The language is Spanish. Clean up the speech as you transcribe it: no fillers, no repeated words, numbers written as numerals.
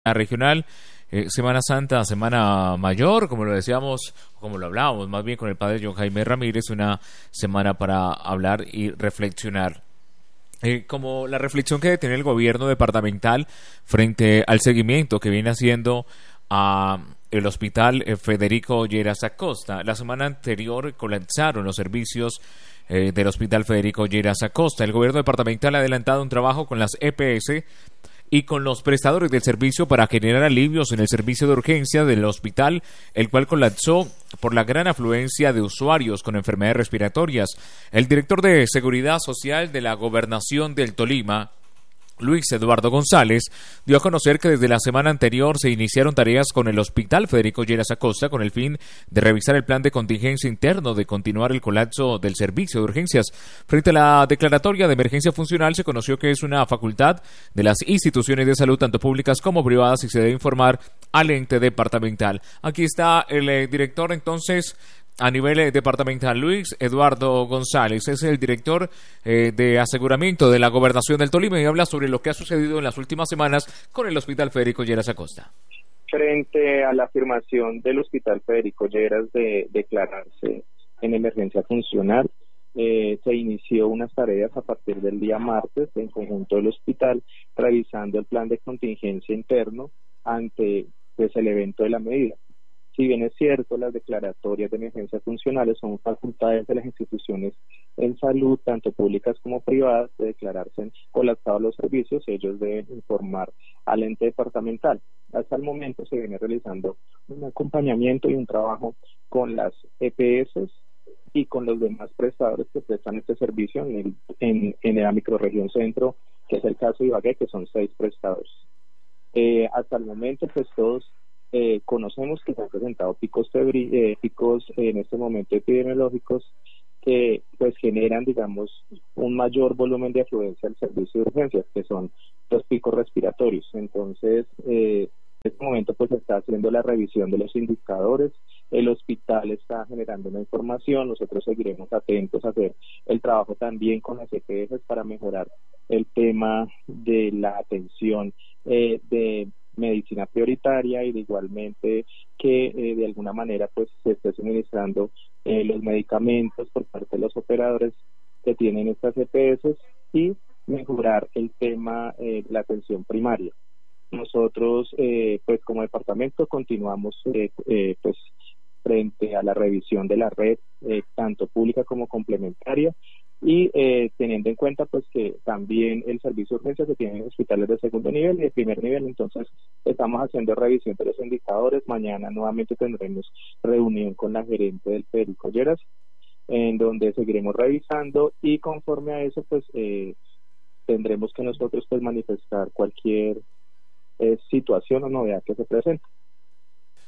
regional, Semana Santa, Semana Mayor, como lo decíamos, como lo hablábamos más bien con el padre John Jaime Ramírez, una semana para hablar y reflexionar. Como la reflexión que tiene el gobierno departamental frente al seguimiento que viene haciendo a el hospital Federico Lleras Acosta. La semana anterior colapsaron los servicios del hospital Federico Lleras Acosta. El gobierno departamental ha adelantado un trabajo con las EPS y con los prestadores del servicio para generar alivios en el servicio de urgencia del hospital, el cual colapsó por la gran afluencia de usuarios con enfermedades respiratorias. El director de Seguridad Social de la Gobernación del Tolima, Luis Eduardo González, dio a conocer que desde la semana anterior se iniciaron tareas con el Hospital Federico Lleras Acosta con el fin de revisar el plan de contingencia interno de continuar el colapso del servicio de urgencias. Frente a la declaratoria de emergencia funcional, se conoció que es una facultad de las instituciones de salud, tanto públicas como privadas, y se debe informar al ente departamental. Aquí está el director, entonces, a nivel departamental, Luis Eduardo González, es el director de aseguramiento de la Gobernación del Tolima y habla sobre lo que ha sucedido en las últimas semanas con el Hospital Federico Lleras Acosta. Frente a la afirmación del Hospital Federico Lleras de declararse en emergencia funcional, se inició unas tareas a partir del día martes en conjunto del hospital, revisando el plan de contingencia interno ante el evento de la medida. Si bien es cierto, las declaratorias de emergencia funcionales son facultades de las instituciones en salud, tanto públicas como privadas, de declararse colapsados los servicios, ellos deben informar al ente departamental. Hasta el momento se viene realizando un acompañamiento y un trabajo con las EPS y con los demás prestadores que prestan este servicio en la microrregión centro, que es el caso de Ibagué, que son 6 prestadores. Hasta el momento, pues todos conocemos que se han presentado picos en este momento epidemiológicos que pues generan, digamos, un mayor volumen de afluencia al servicio de urgencias, que son los picos respiratorios. Entonces, en este momento pues se está haciendo la revisión de los indicadores, el hospital está generando una información, nosotros seguiremos atentos a hacer el trabajo también con las EPS para mejorar el tema de la atención de medicina prioritaria y de igualmente que de alguna manera pues se esté suministrando los medicamentos por parte de los operadores que tienen estas EPS y mejorar el tema de la atención primaria. Nosotros pues como departamento continuamos pues frente a la revisión de la red tanto pública como complementaria y teniendo en cuenta pues que también el servicio de urgencia se tiene en hospitales de segundo nivel y de primer nivel, entonces estamos haciendo revisión de los indicadores. Mañana nuevamente tendremos reunión con la gerente del Federico Lleras, en donde seguiremos revisando y conforme a eso pues tendremos que nosotros pues manifestar cualquier situación o novedad que se presente.